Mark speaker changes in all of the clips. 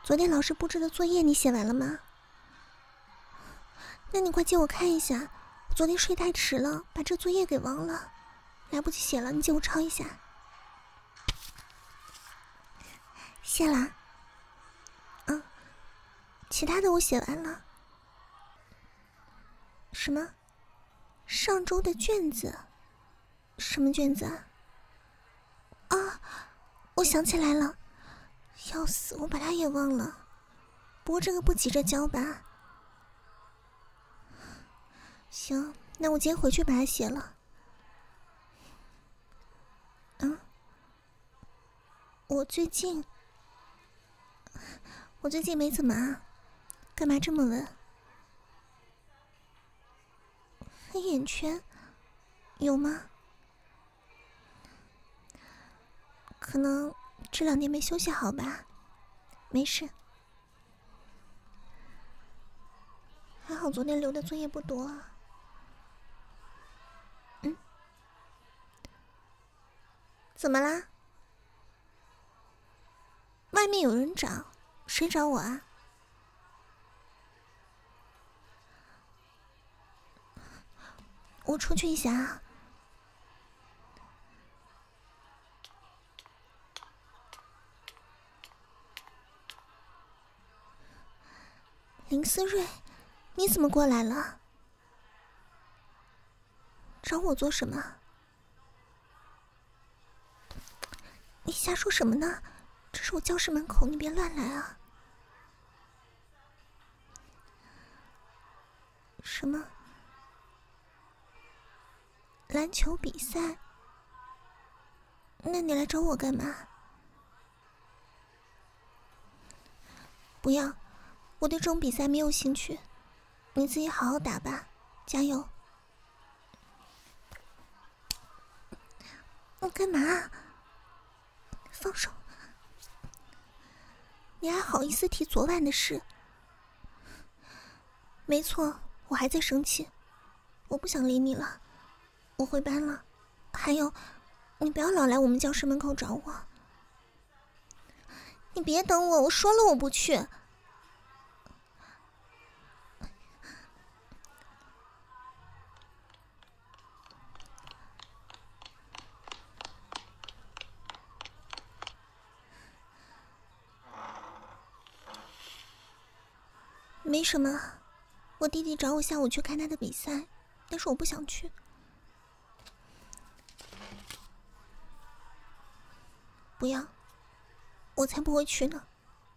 Speaker 1: 昨天老师布置的作业你写完了吗？那你快借我看一下，我昨天睡太迟了，把这作业给忘了，来不及写了，你借我抄一下。谢啦。其他的我写完了。什么？上周的卷子？什么卷子啊？啊，我想起来了，要死，我把它也忘了。不过这个不急着交吧。行，那我今天回去把它写了。我最近没怎么啊，干嘛这么问？黑眼圈有吗？可能这2天没休息好吧，没事。还好昨天留的作业不多啊。怎么啦？外面有人找，谁找我啊？我出去一下啊。林思睿，你怎么过来了？找我做什么？你瞎说什么呢？这是我教室门口，你别乱来啊！什么？篮球比赛？那你来找我干嘛？不要，我对这种比赛没有兴趣。你自己好好打吧，加油！你干嘛？放手！你还好意思提昨晚的事？没错，我还在生气。我不想理你了，我回班了。还有，你不要老来我们教室门口找我。你别等我，我说了我不去。没什么，我弟弟找我下午去看他的比赛，但是我不想去。不要，我才不会去呢。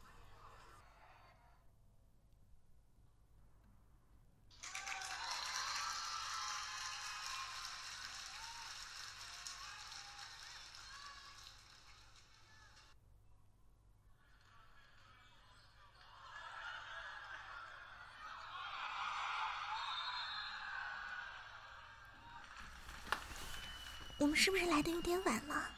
Speaker 1: 我们是不是来的有点晚了？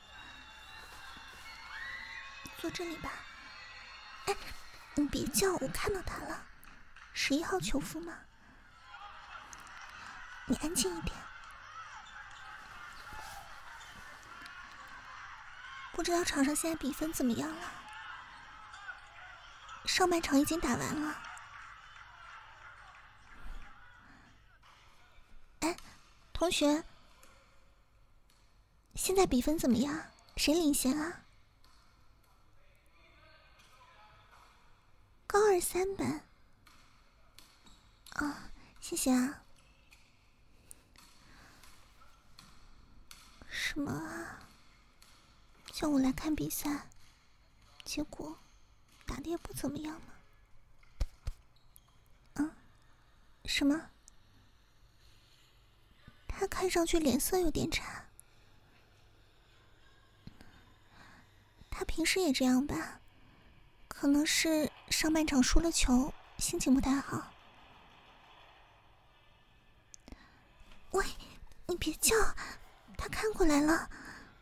Speaker 1: 坐这里吧。哎，你别叫，我看到他了，11号球夫吗？你安静一点。不知道场上现在比分怎么样了？上半场已经打完了。哎，同学，现在比分怎么样？谁领先啊？高二3班。谢谢啊。什么啊？叫我来看比赛，结果打得也不怎么样嘛。什么？他看上去脸色有点差。他平时也这样吧？可能是上半场输了球，心情不太好。喂，你别叫，他看过来了。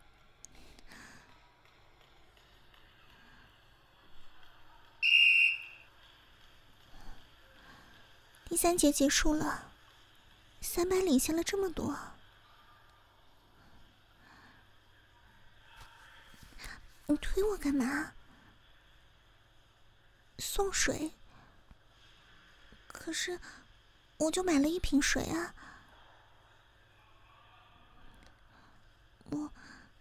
Speaker 1: 第3节结束了，3班领先了这么多。你推我干嘛？ 送水？可是我就买了1瓶水啊。我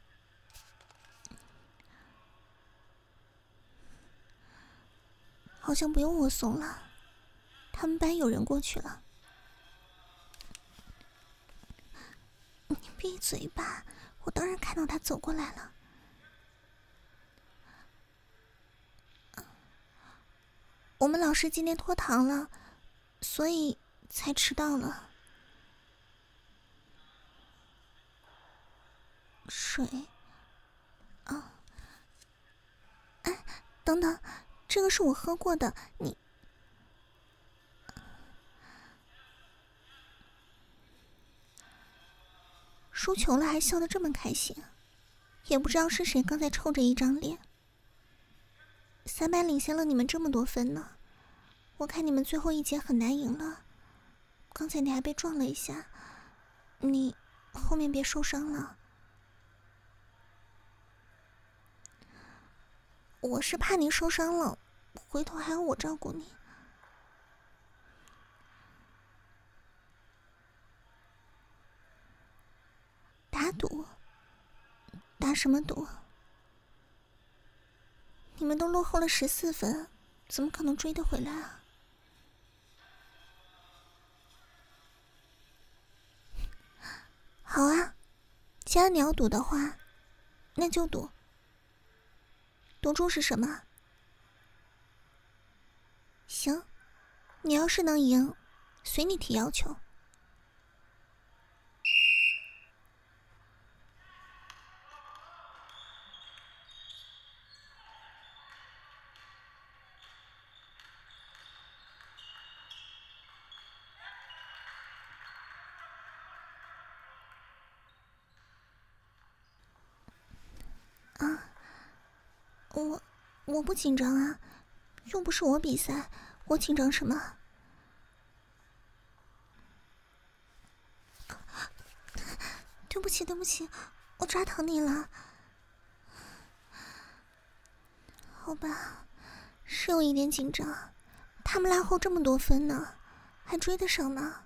Speaker 1: 好像不用我送了，他们班有人过去了。你闭嘴吧，我当然看到他走过来了。我们老师今天拖堂了，所以才迟到了。水？啊，哎，等等，这个是我喝过的，你……输球了还笑得这么开心，也不知道是谁刚才臭着一张脸。3班领先了你们这么多分呢，我看你们最后一节很难赢了。刚才你还被撞了一下，你后面别受伤了。我是怕你受伤了，回头还要我照顾你。打赌？打什么赌？你们都落后了14分，怎么可能追得回来啊？好啊，既然你要赌的话，那就赌。赌注是什么？行，你要是能赢，随你提要求。啊，我不紧张啊，又不是我比赛，我紧张什么？对不起，对不起，我抓疼你了。好吧，是有一点紧张，他们拉后这么多分呢，还追得上吗？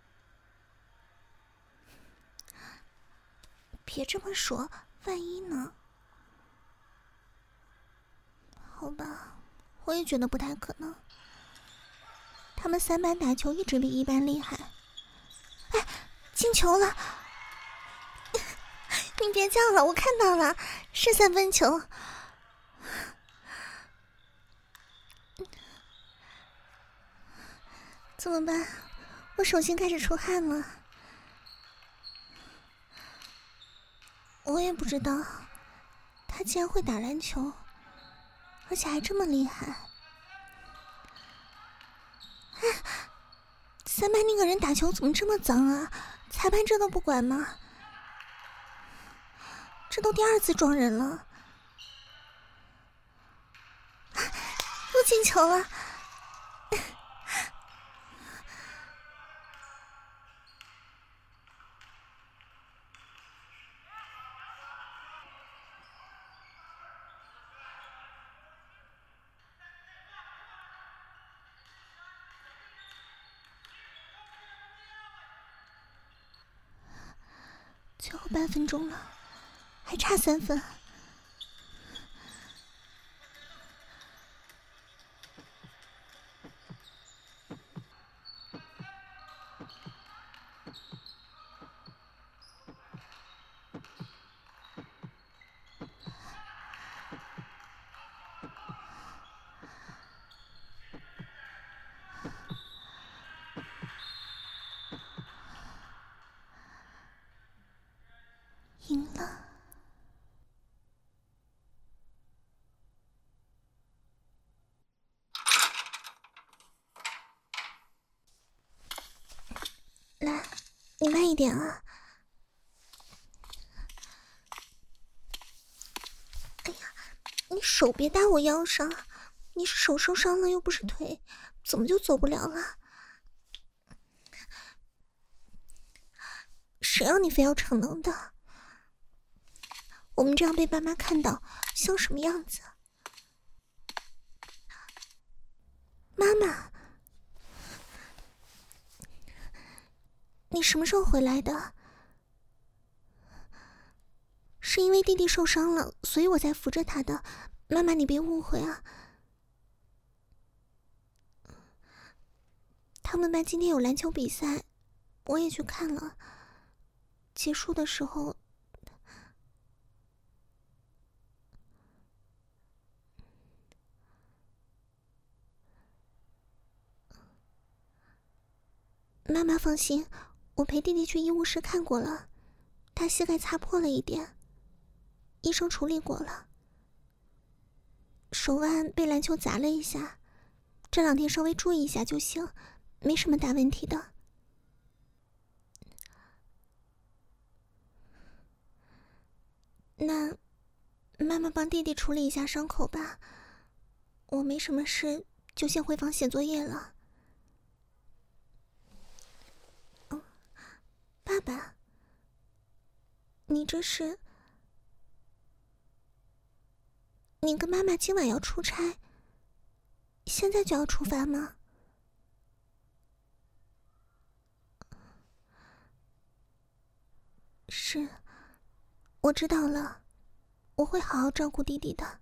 Speaker 1: 别这么说，万一呢？好吧，我也觉得不太可能。他们3班打球一直比1班厉害。哎，进球了！你别叫了，我看到了，是3分球。怎么办？我手心开始出汗了。我也不知道，他竟然会打篮球，而且还这么厉害。哎，3班那个人打球怎么这么脏啊？裁判这都不管吗？这都第2次撞人了。又进球了！最后半分钟了，还差3分。赢了。来，你慢一点啊。哎呀，你手别搭我腰上，你是手受伤了又不是腿，怎么就走不了了？谁让你非要逞能的？我们这样被爸妈看到像什么样子？ 妈妈，你什么时候回来的？是因为弟弟受伤了，所以我才扶着他的。妈妈，你别误会啊。他们班今天有篮球比赛，我也去看了。结束的时候，妈妈放心，我陪弟弟去医务室看过了，他膝盖擦破了一点，医生处理过了。手腕被篮球砸了一下，这2天稍微注意一下就行，没什么大问题的。那妈妈帮弟弟处理一下伤口吧，我没什么事，就先回房写作业了。爸爸，你这是？你跟妈妈今晚要出差，现在就要出发吗？是，我知道了，我会好好照顾弟弟的。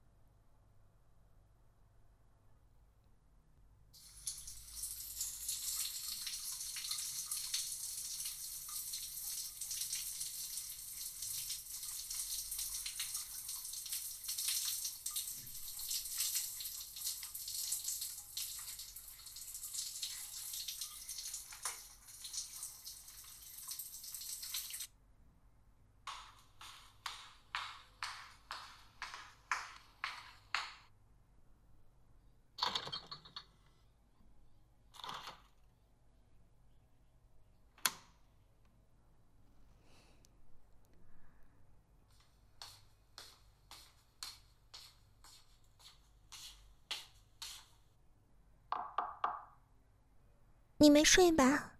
Speaker 1: 你没睡吧？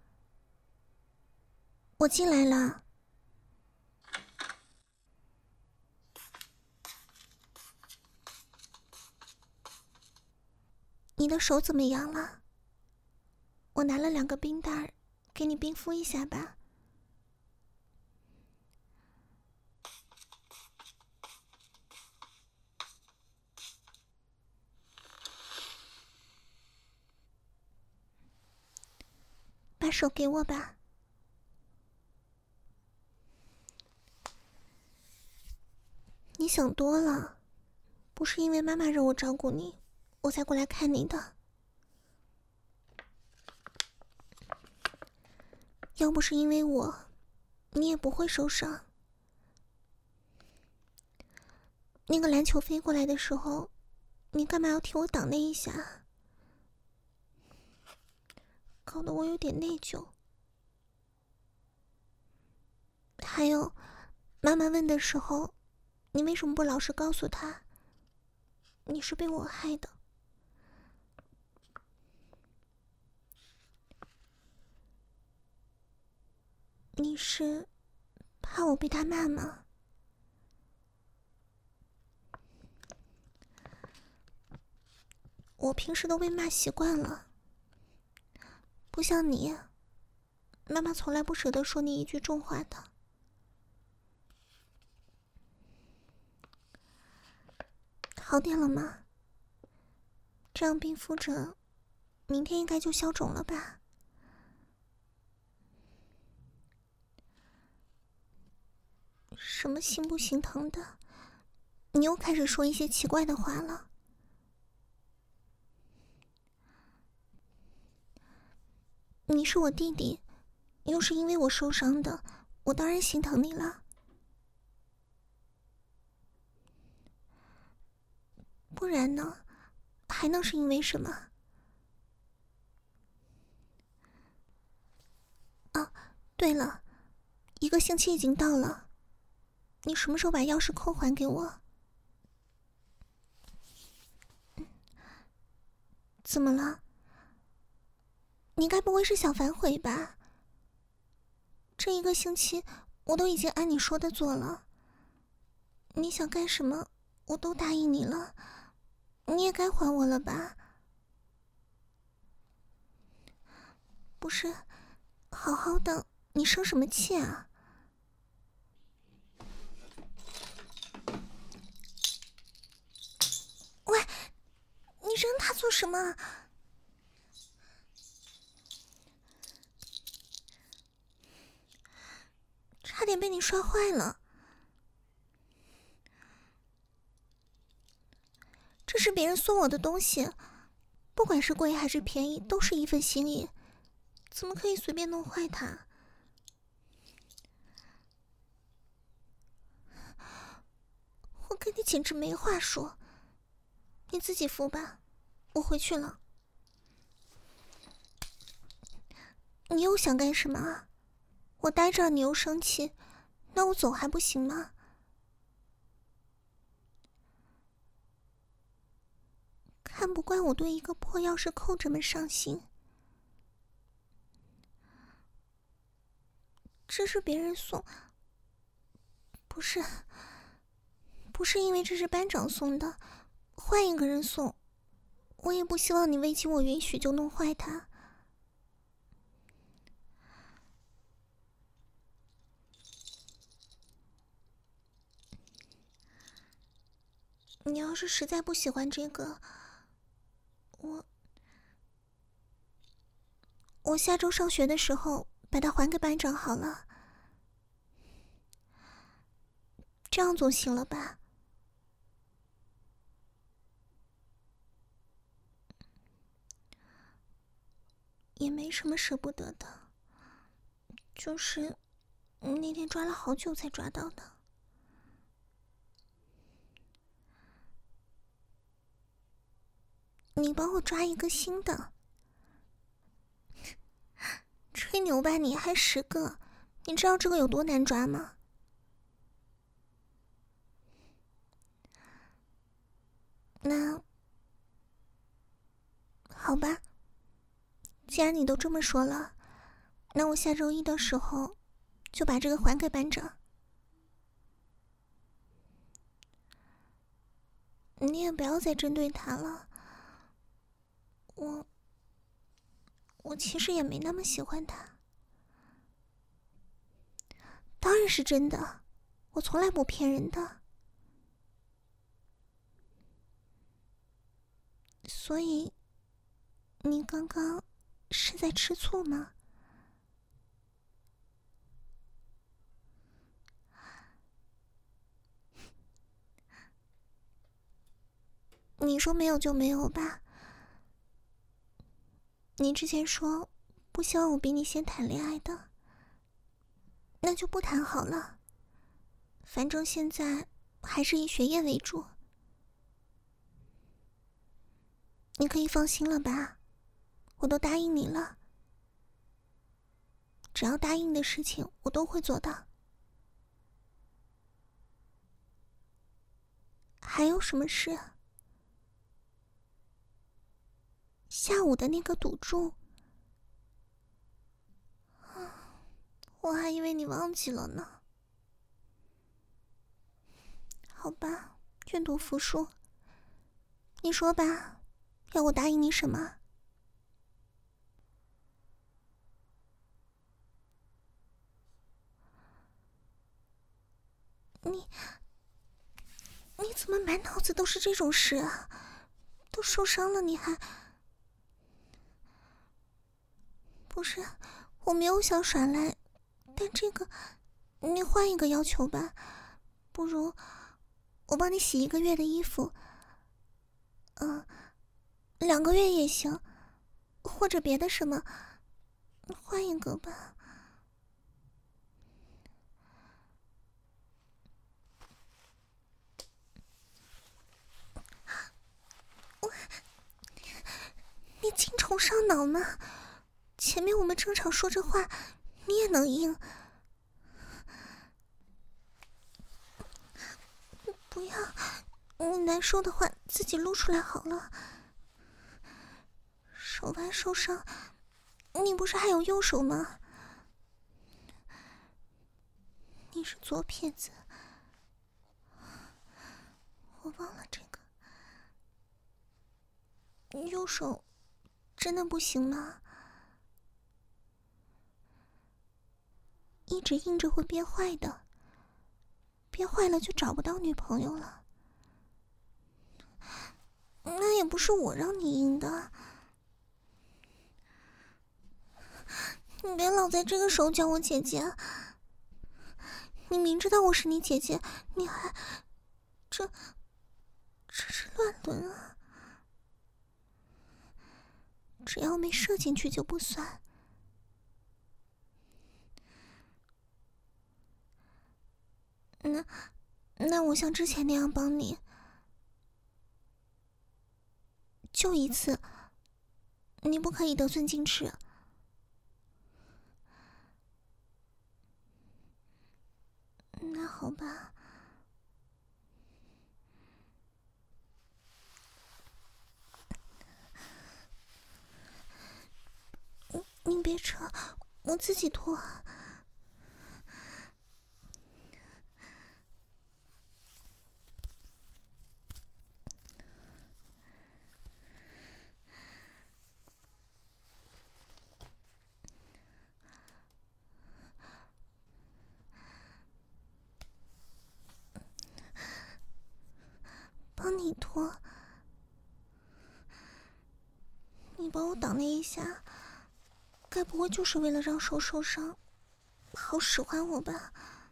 Speaker 1: 我进来了。你的手怎么样了？我拿了2个冰袋，给你冰敷一下吧。把手给我吧。你想多了，不是因为妈妈让我照顾你，我才过来看你的。要不是因为我，你也不会受伤。那个篮球飞过来的时候，你干嘛要替我挡那一下？搞得我有点内疚。还有，妈妈问的时候，你为什么不老实告诉她？你是被我害的。你是怕我被他骂吗？我平时都被骂习惯了，不像你，妈妈从来不舍得说你一句重话的。好点了吗？这样冰敷着，明天应该就消肿了吧？什么心不心疼的？你又开始说一些奇怪的话了。你是我弟弟，又是因为我受伤的，我当然心疼你了。不然呢？还能是因为什么？哦，对了，1个星期已经到了，你什么时候把钥匙扣还给我？怎么了？你该不会是想反悔吧？这1个星期我都已经按你说的做了，你想干什么我都答应你了，你也该还我了吧？ 不是，好好的，你生什么气啊？喂，你扔它做什么？差点被你摔坏了。这是别人送我的东西，不管是贵还是便宜，都是一份心意，怎么可以随便弄坏它？我跟你简直没话说，你自己付吧，我回去了。你又想干什么啊？我待着你又生气，那我走还不行吗？看不惯我对一个破钥匙扣这么上心，这是别人送，不是因为这是班长送的，换一个人送，我也不希望你未经我允许就弄坏它。你要是实在不喜欢这个，我下周上学的时候把它还给班长好了，这样总行了吧？也没什么舍不得的，就是那天抓了好久才抓到的。你帮我抓一个新的。吹牛吧你，还10个？你知道这个有多难抓吗？那好吧，既然你都这么说了，那我下周一的时候就把这个还给班长。你也不要再针对他了，我其实也没那么喜欢他。当然是真的，我从来不骗人的。所以，你刚刚是在吃醋吗？你说没有就没有吧。你之前说不希望我比你先谈恋爱的，那就不谈好了。反正现在还是以学业为主。你可以放心了吧，我都答应你了。只要答应的事情，我都会做到。还有什么事？下午的那个赌注，我还以为你忘记了呢。好吧，愿赌服输。你说吧，要我答应你什么？你怎么满脑子都是这种事啊？都受伤了你还……不是，我没有想耍赖，但这个，你换一个要求吧。不如我帮你洗1个月的衣服，2个月也行，或者别的什么，换一个吧。你精虫上脑呢？前面我们正常说着话，你也能应？不要，你难受的话自己露出来好了。手腕受伤，你不是还有右手吗？你是左撇子，我忘了这个。右手真的不行吗？ 一直硬着会憋坏的，憋坏了就找不到女朋友了。那也不是我让你硬的，你别老在这个时候叫我姐姐。你明知道我是你姐姐，你还这是乱伦啊！只要没射进去就不算。那我像之前那样帮你，就一次，你不可以得寸进尺。那好吧。你别扯，我自己脱。帮你脱。你帮我挡那一下，该不会就是为了让手受伤，好使唤我吧？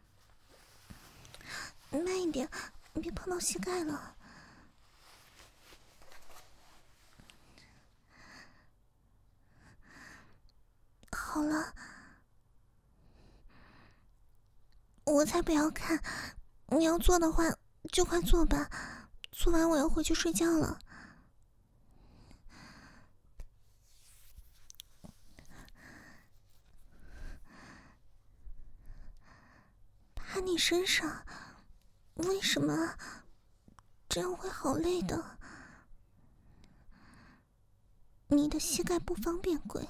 Speaker 1: 慢一点，你别碰到膝盖了。好了，我才不要看。你要做的话就快做吧，做完我要回去睡觉了。趴你身上，为什么？这样会好累的。你的膝盖不方便跪。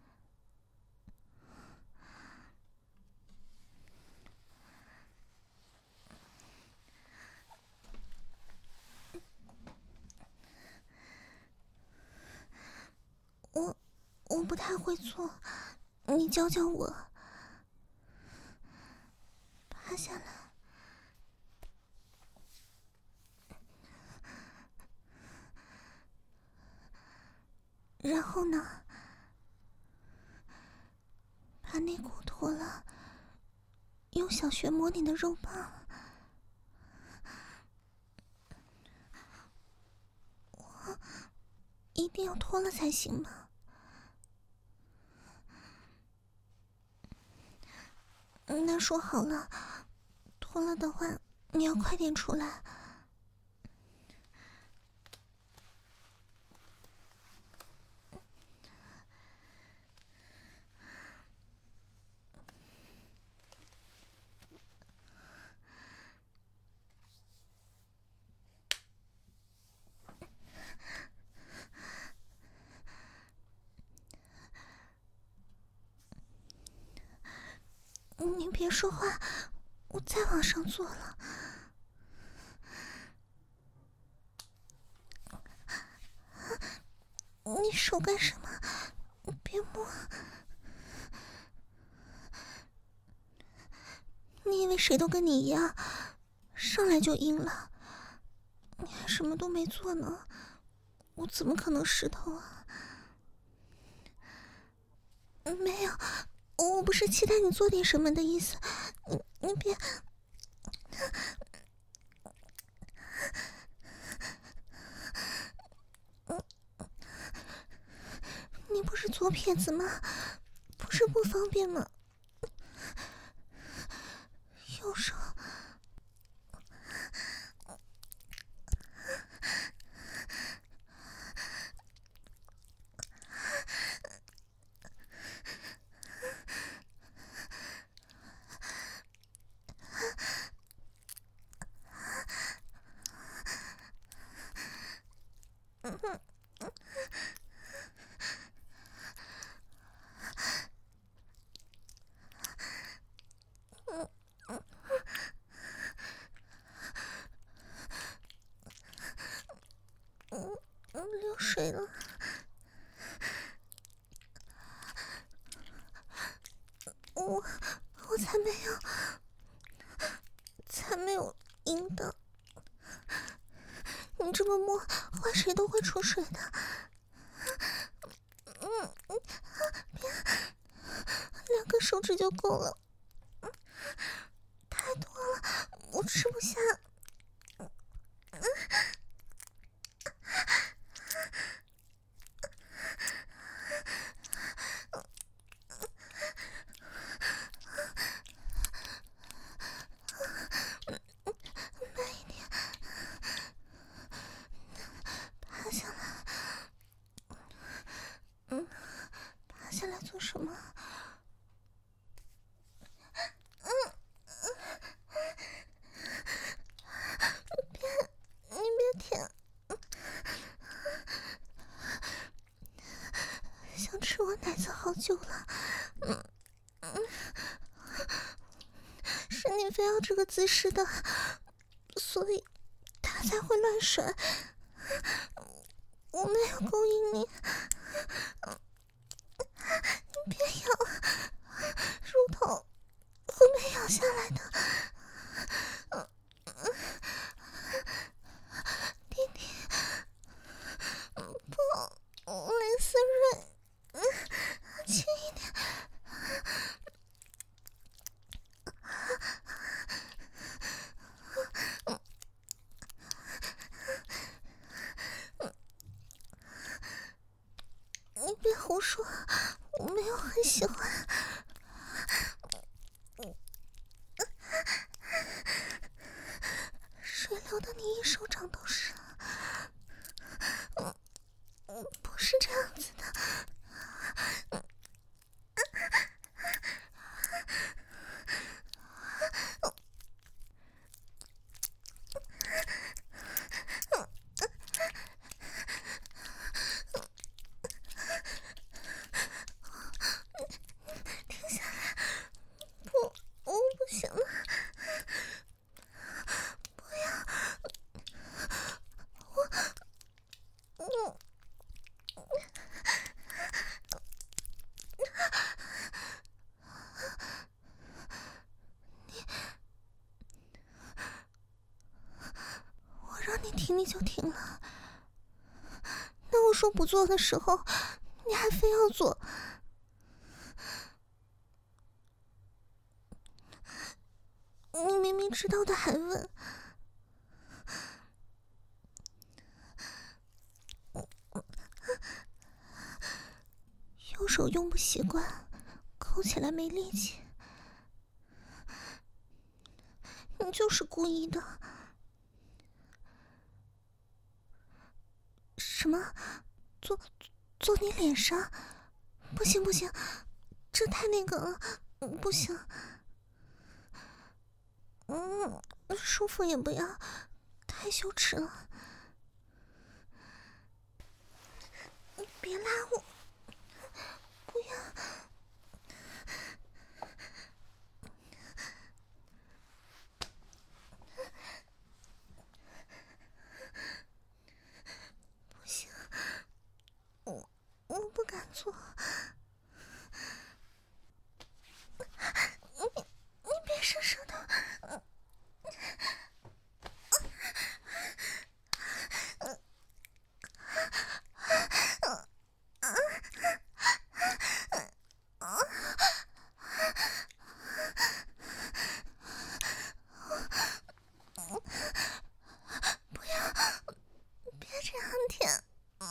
Speaker 1: 我不太会做，你教教我。趴下来。然后呢？把内裤脱了，用小穴摸你的肉棒。我一定要脱了才行吗？那说好了，脱了的话，你要快点出来。你别说话，我再往上坐了。你手干什么？别摸！你以为谁都跟你一样，上来就硬了？你还什么都没做呢，我怎么可能湿透啊？没有，我不是期待你做点什么的意思。你别。你不是左撇子吗？不是不方便吗？右手。 没有阴道，你这么摸，换谁都会出水的。别，2根手指就够了，太多了，我吃不下。爬下来做什么？你别舔，想吃我奶子好久了。是你非要这个姿势的，所以他才会乱甩。我没有勾引你，你别咬，乳头会被咬下来的。弟弟，不，林思睿，轻一点。你别胡说，我没有很喜欢。水流的你一手掌都是。不是这样子的。停下来，不，我不行了。不要，我让你停你就停了，那我说不做的时候，你还非要做。你明明知道的还问。右手用不习惯，勾起来没力气。你就是故意的。什么？坐你脸上？不行不行，这太那个了，不行。舒服也不要，太羞耻了。别拉我，不要。不行，我不敢做。你别伸舌头。不要，别这样舔。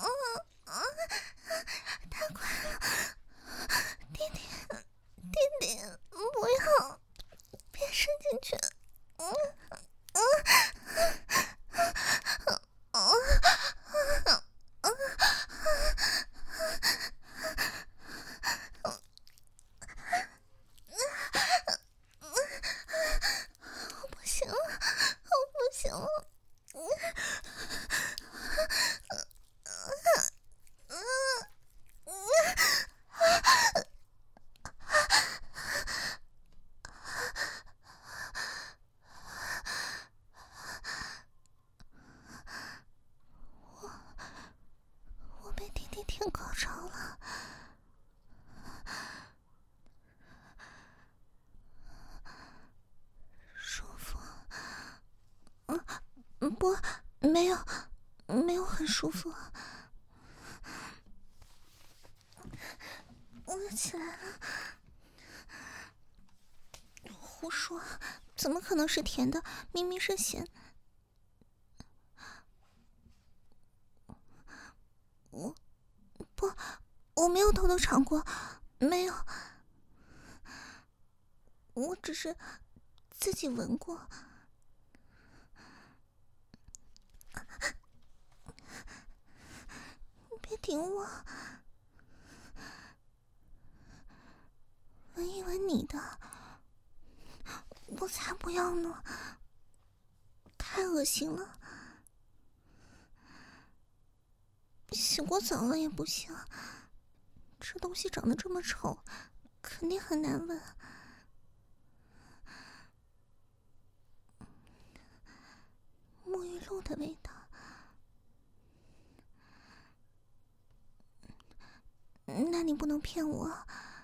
Speaker 1: 太快了，弟弟，不要，别伸进去。我不行了，我不行了。 不，没有很舒服。我起来了。胡说，怎么可能是甜的？明明是咸。我没有偷偷尝过，没有。我只是自己闻过。别顶我，闻一闻你的，我才不要呢，太恶心了。洗过澡了也不行，这东西长得这么丑，肯定很难闻。沐浴露的味道，那你不能骗我。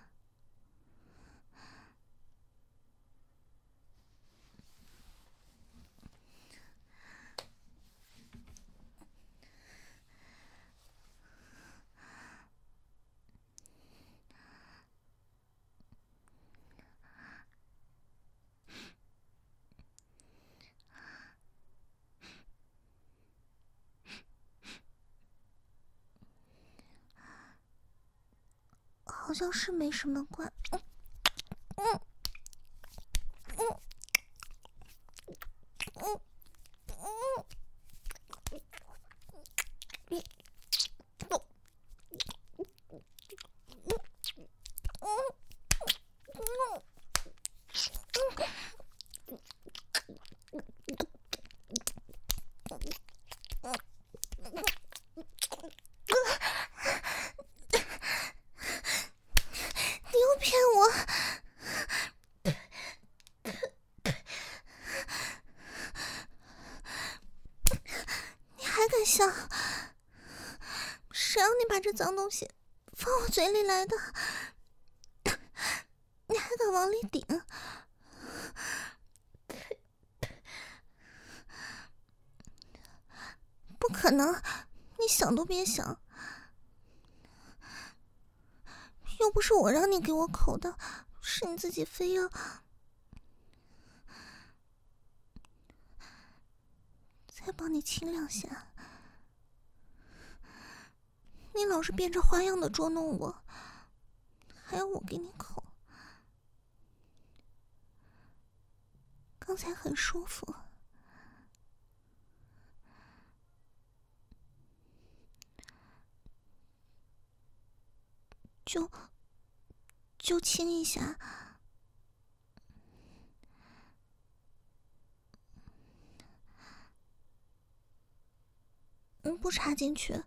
Speaker 1: 好像是没什么关。你又骗我！你还敢笑？谁让你把这脏东西放我嘴里来的？你还敢往里顶？不可能，你想都别想。又不是我让你给我口的，是你自己非要。再帮你亲两下。你老是变着花样的捉弄我，还要我给你口。刚才很舒服。就亲一下。不插进去。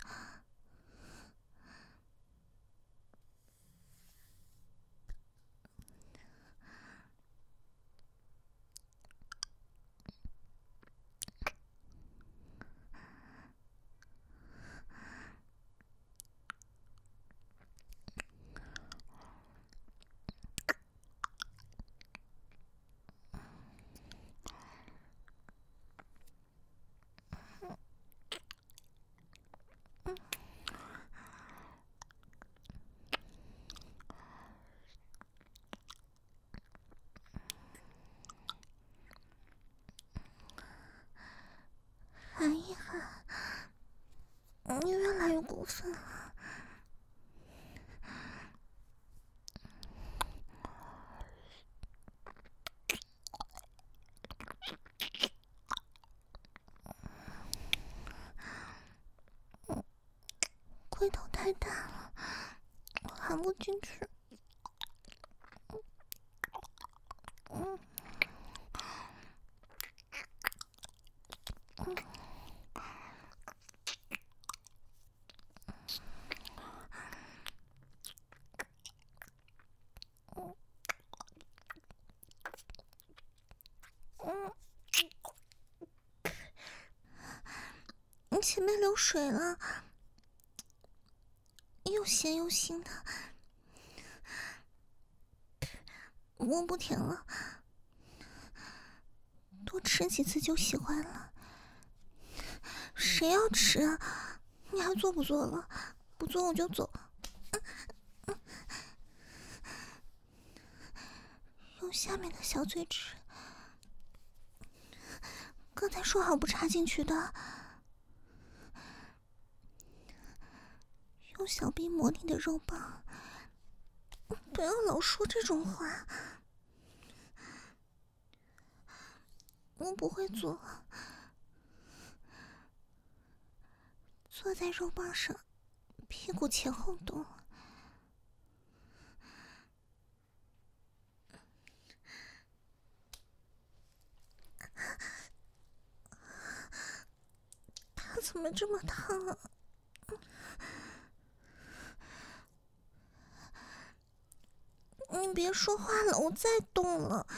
Speaker 1: 含一含，你越来越过分了。龟头太大了，我含不进去。你前面流水了，又咸又腥的，我不舔了，多吃几次就习惯了。 谁要吃啊？你还做不做了？不做我就走。用下面的小嘴齿，刚才说好不插进去的。用小臂磨你的肉棒，不要老说这种话。我不会做，坐在肉棒上，屁股前后动。它怎么这么烫啊？你别说话了，我再动了。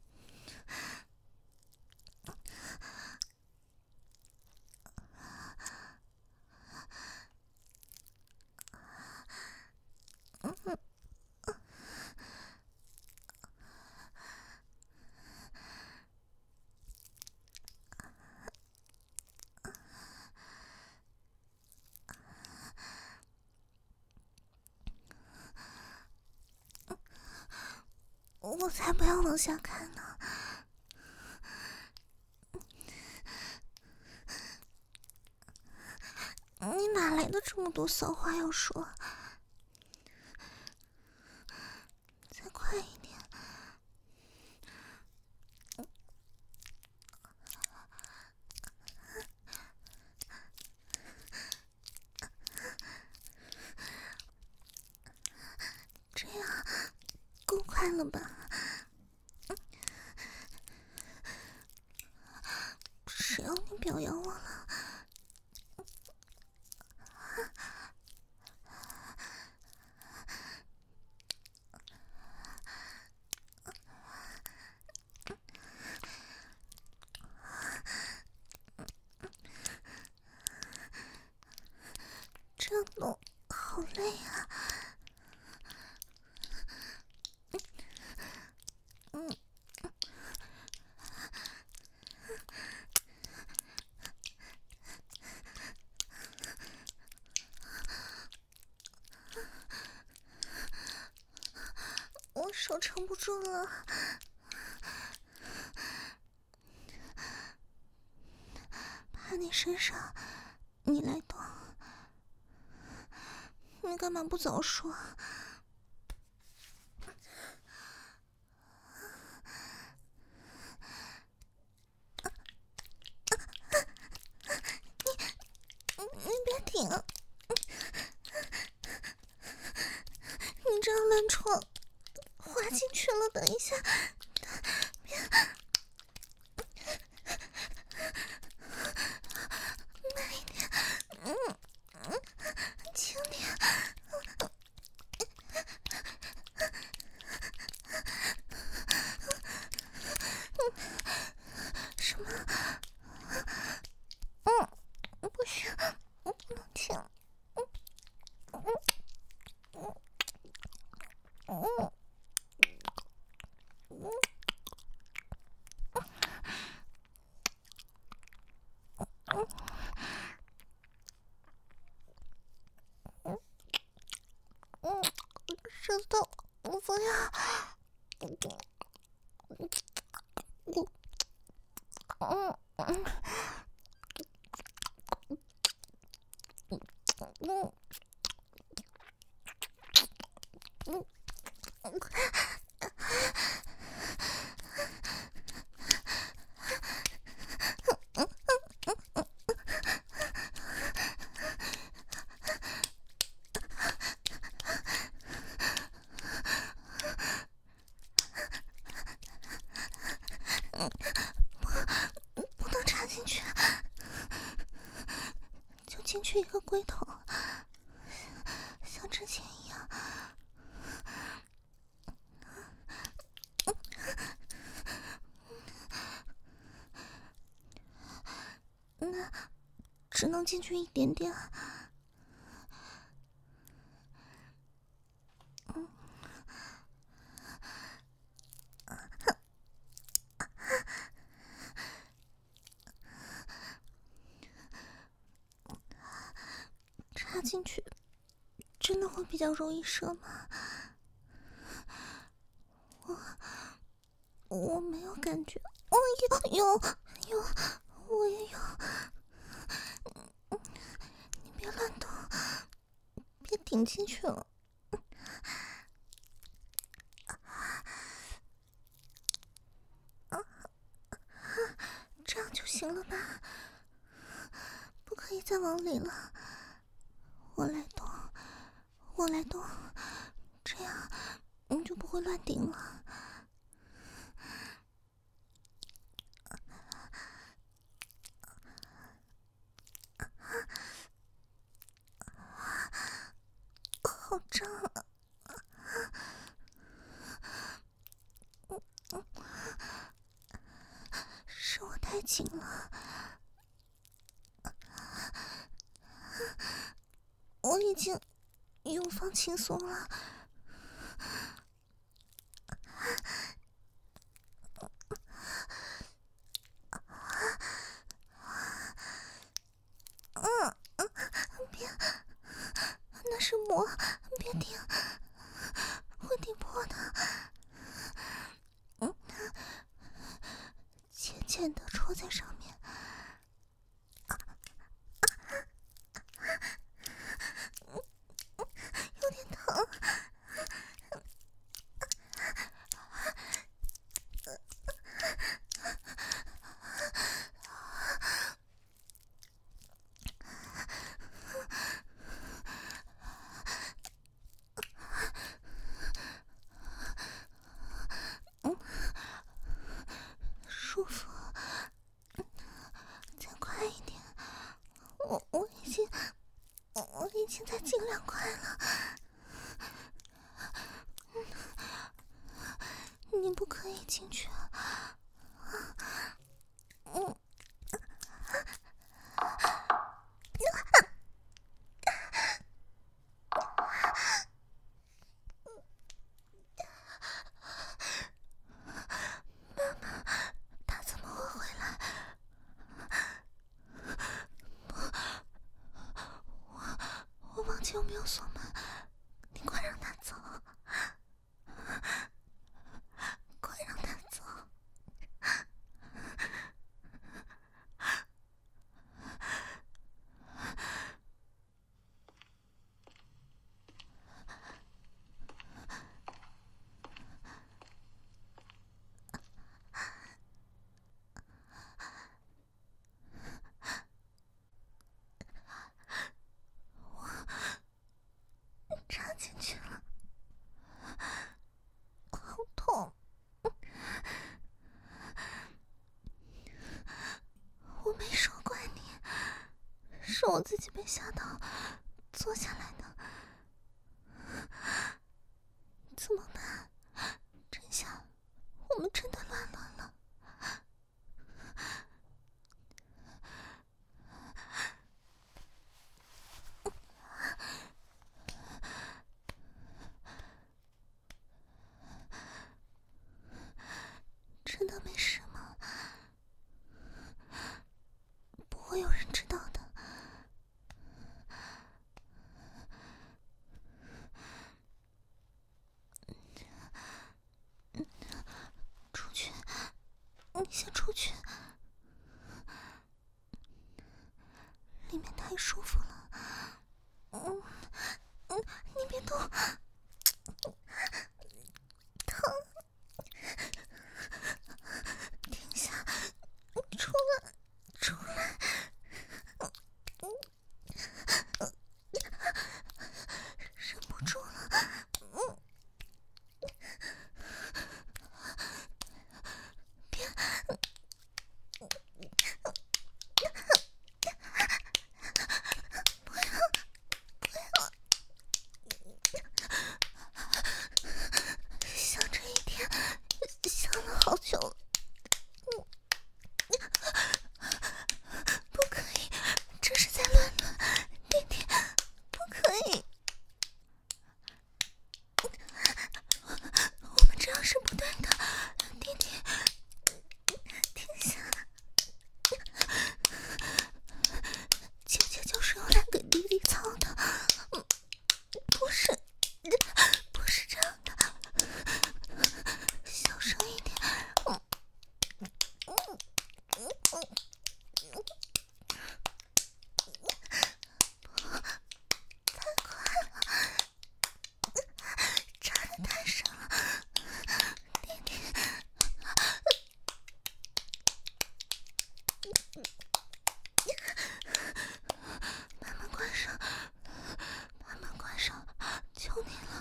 Speaker 1: 我才不要往下看呢。你哪来的这么多骚话要说？再快一点。这样够快了吧？谁要你表扬我了？这样弄好累啊。我手撑不住了。趴你身上，你来动。你干嘛不早说？你别停！你这样乱闯，滑进去了。等一下，别，慢一点。轻点。什么？不行，我不能停。舌头，我不要。不能插进去，就进去一个龟头，像之前一样。那只能进去一点点。 进去真的会比较容易射吗？我没有感觉。哦，有，我也有。你别乱动，别顶进去了。这样就行了吧？不可以再往里了。我来动，这样你就不会乱顶了。好胀啊！是我太紧了，我已经用放轻松了。别，那是膜，别顶，会顶破的。浅浅的戳在上面。有点疼。舒服，再快一点。我已经在尽量快了。你不可以进去啊！他怎么会回来？我忘记有没有锁门，你快让他走，快让他走。插进去了，好痛！我没说怪你，是我自己被吓到，坐下来的。怎么办？这下我们真的乱了。真的没事吗？不会有人知道的。出去，你先出去。里面太舒服了。你别动。疼。停下，出来。忍不住了。别。不要。 把门关上，把门关上，求你了。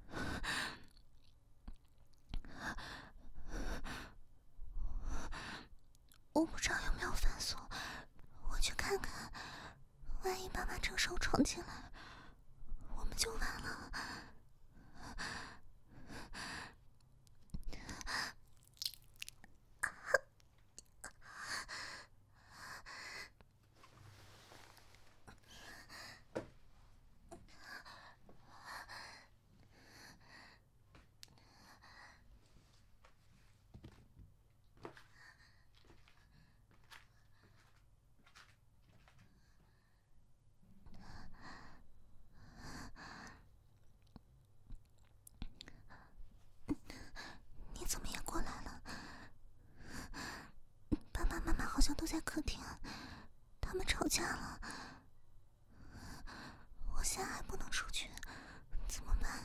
Speaker 1: 我不知道有没有反锁，我去看看，万一爸爸这时候闯进来，我们就完了。你怎么也过来了？爸爸妈妈好像都在客厅，他们吵架了。我现在还不能出去，怎么办？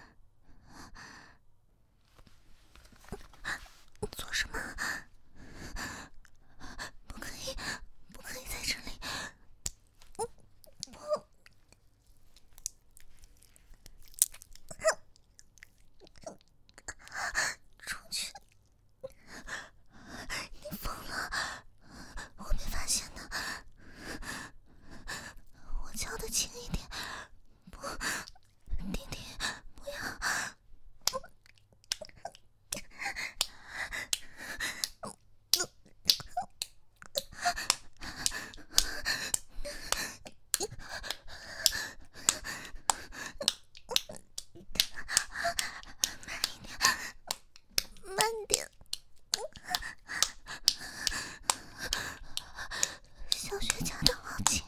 Speaker 1: 做什么？不可以，不可以在这里！出去！你疯了！我没发现呢。我叫得轻一点。不，弟弟，不要！慢点！小雪夹得好紧。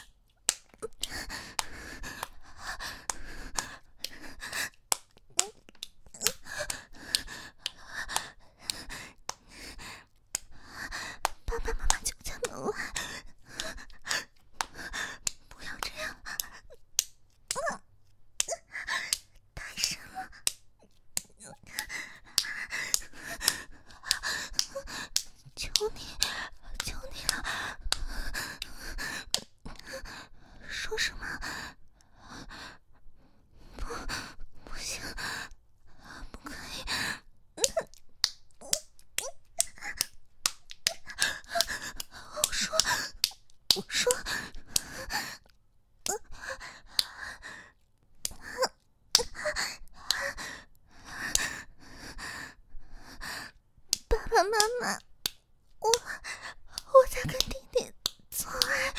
Speaker 1: 爸爸妈妈就在门外，不要这样，太深了。求你，求你了！说什么？不行，不可以！我说，爸爸妈妈，我在跟弟弟做爱。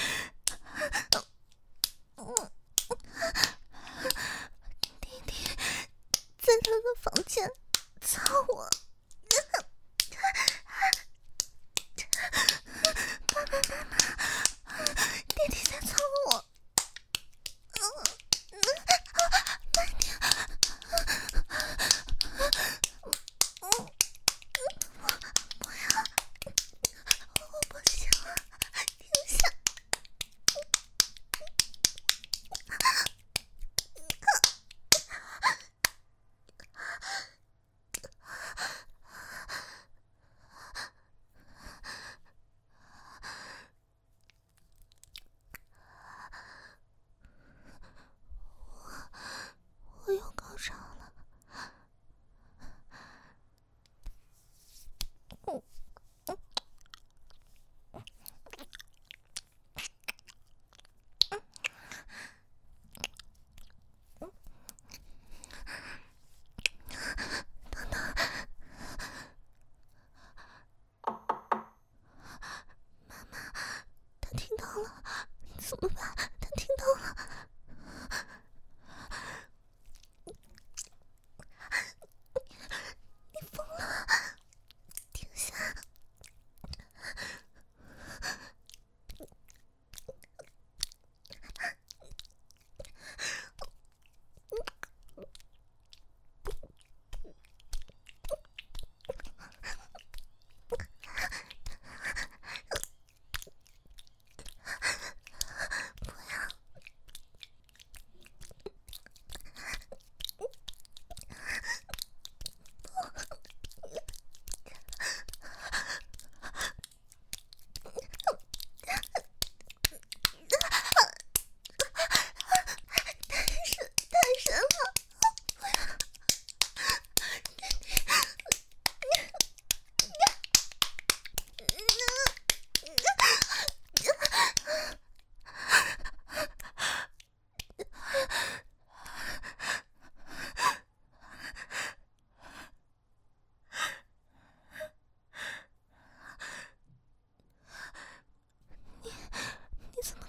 Speaker 1: 弟弟在他的房间操我。爸爸妈妈，弟弟在操我。慢点。不要，我不行了，停下。我又高潮了。等等，妈妈，他听到了，怎么办？他听到了。你疯了！停下！不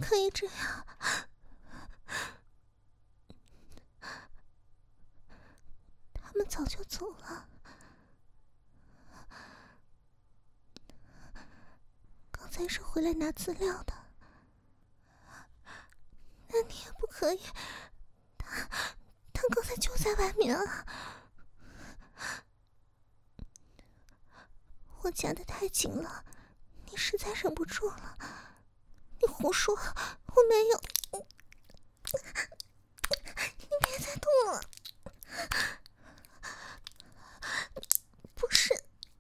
Speaker 1: 可以这样？他们早就走了。刚才是回来拿资料的，那你也不可以。他刚才就在外面啊！我夹得太紧了，你实在忍不住了。你胡说，我没有。你别再动了。不是，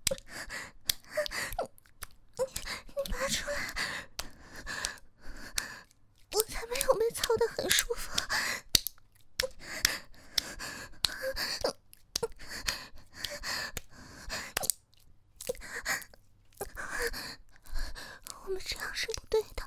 Speaker 1: 你拔出来，我才没有被操得很舒服。我们这样是不对的。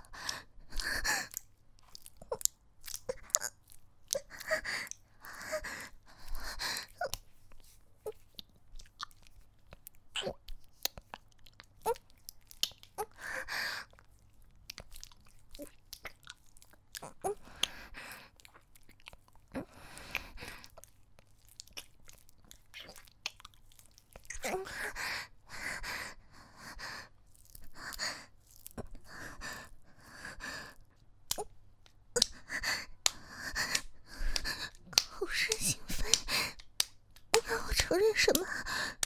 Speaker 1: 口是心非，你让我承认什么？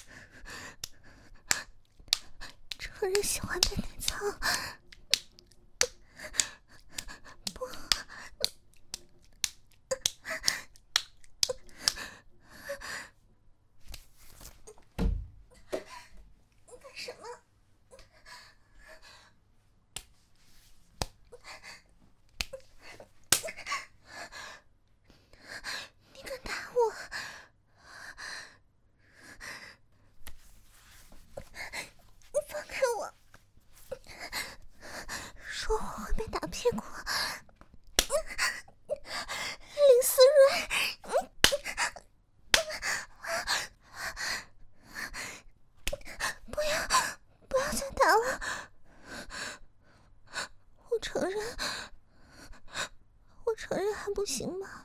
Speaker 1: 承认喜欢被内操？不，你干什么？你敢打我？你放开我！说我会被打屁股。林思睿，不要再打了。我承认还不行吗？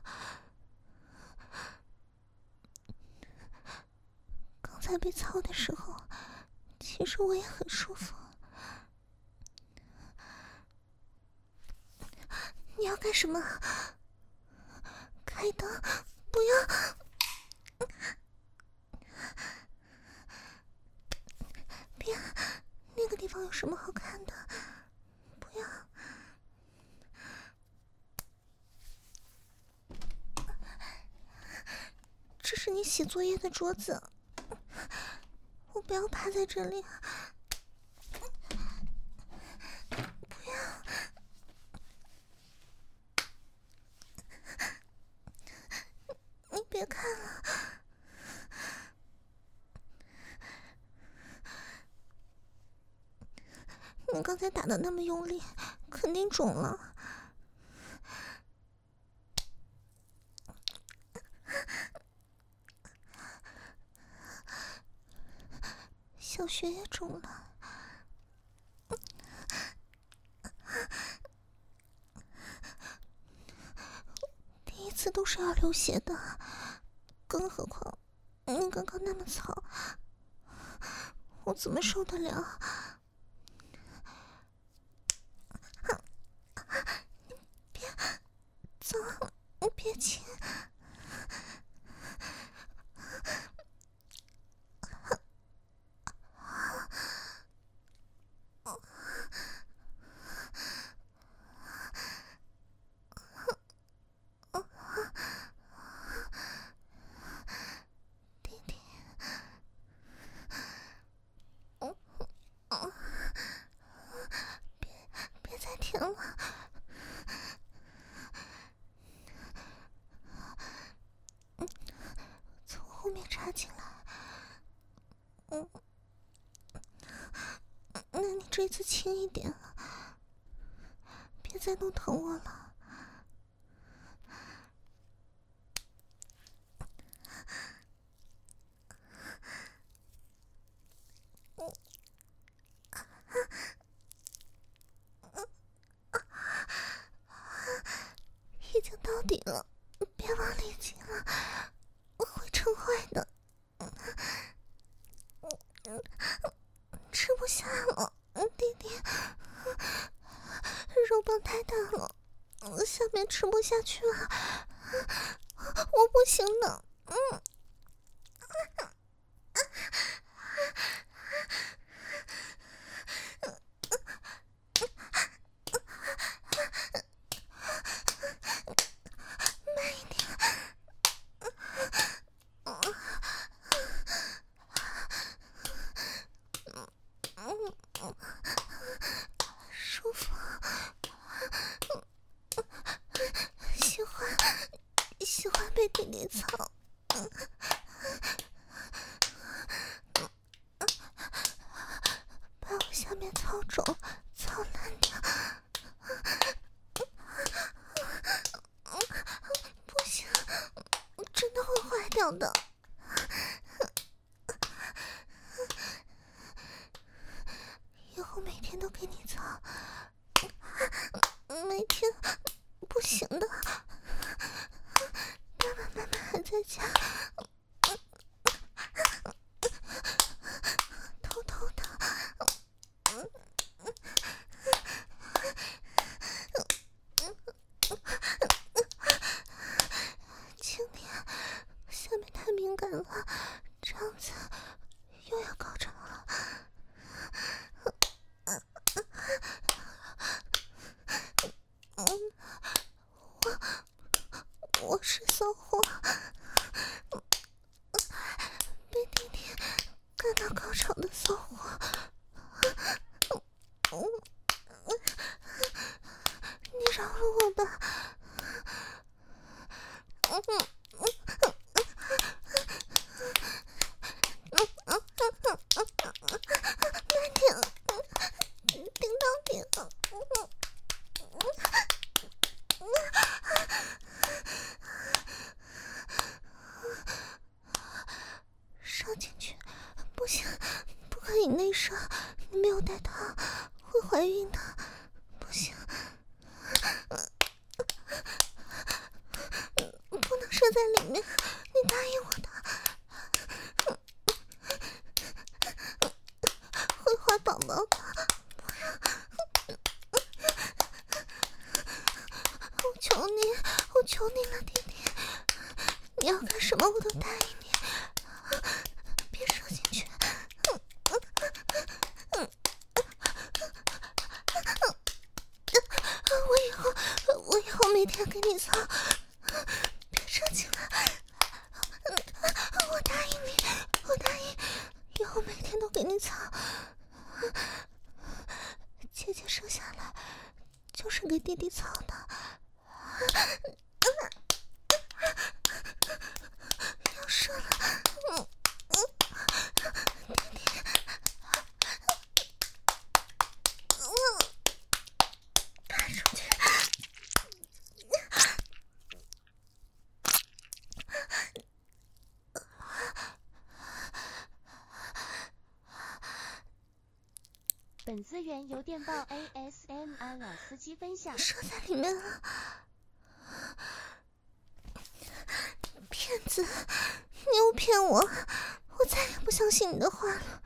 Speaker 1: 刚才被操的时候，其实我也很舒服。你要干什么？开灯！不要！别，那个地方有什么好看的？不要！这是你写作业的桌子，我不要趴在这里。不要！你别看了。你刚才打的那么用力，肯定肿了。小穴也肿了。第一次都是要流血的，更何况你刚刚那么操，我怎么受得了？别走，你别亲。弟弟，别再舔了。从后面插进来。那你这次轻一点，别再弄疼我了。 了，别往里挤了，我会撑坏的。吃不下了，弟弟，肉棒太大了，下面吃不下去了，我不行的。舒服，喜欢被弟弟操。把我下面操肿，操烂掉。不行，真的会坏掉的。以后每天都给你操，每天不行的。爸爸妈妈还在家，偷偷的。请你，下面太敏感了，这样子又要高潮了。我是骚货，被弟弟干到高潮的骚货。你饶了我吧。慢点，顶到底了。上进去，不行，不可以内射，你没有带套会怀孕的，不行，不能射在里面，你答应我的。会怀宝宝的，不要，我求你了，弟弟，你要干什么我都答应你，别射进去。我以后每天给你操，别射进来。我答应你，我答应，以后每天都给你操。姐姐生下来就是给弟弟操的。要射了，弟弟，赶出去。
Speaker 2: 本资源由电报 ASMR 老司机分享。
Speaker 1: 射在里面了，骗子！你又骗我，我再也不相信你的话了。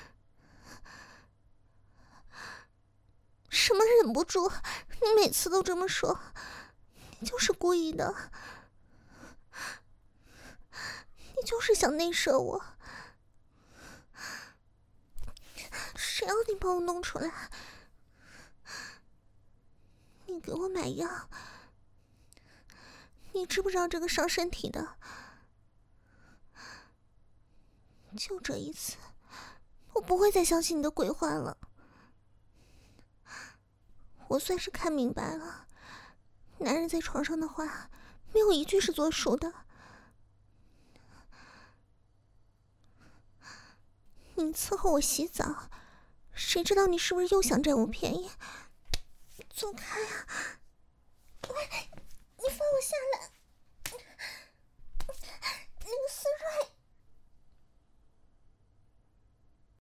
Speaker 1: 什么忍不住？你每次都这么说，你就是故意的，你就是想内射我。谁要你帮我弄出来？你给我买药，你知不知道这个伤身体的？就这一次，我不会再相信你的鬼话了。我算是看明白了，男人在床上的话，没有一句是作数的。你伺候我洗澡，谁知道你是不是又想占我便宜？走开呀！